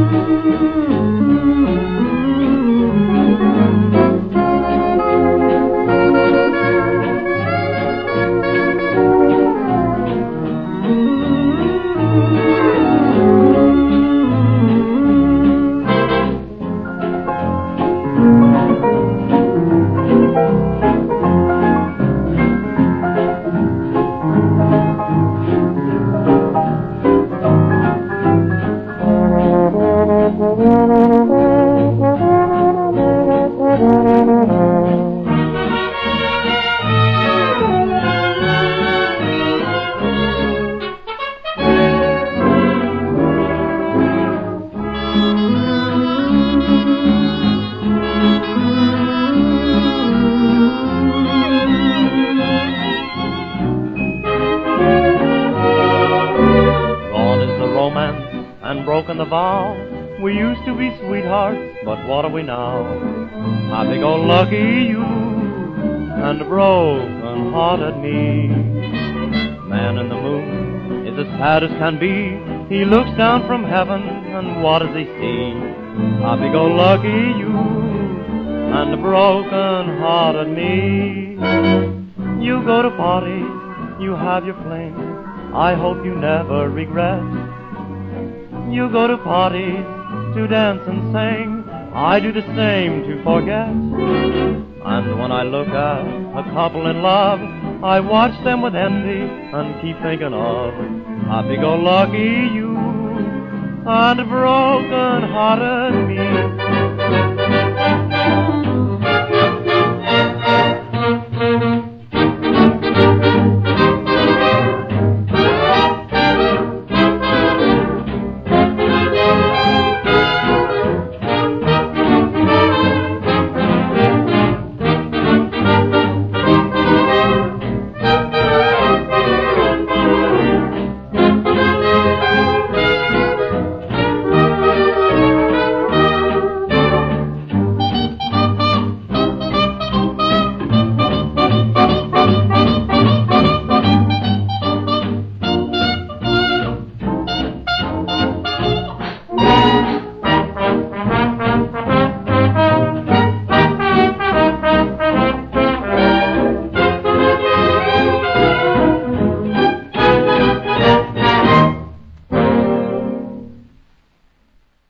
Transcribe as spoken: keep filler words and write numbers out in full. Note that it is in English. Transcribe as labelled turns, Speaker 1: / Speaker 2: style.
Speaker 1: And broken the vow. We used to be sweethearts, but what are we now? Happy-go-lucky you and broken-hearted me. Man in the moon is as sad as can be. He looks down from heaven, and what does he see? Happy-go-lucky you and broken-hearted me. You go to parties, you have your fling. I hope you never regret. You go to parties to dance and sing. I do the same to forget. And when I look at a couple in love, I watch them with envy and keep thinking of happy-go-lucky you and broken-hearted me.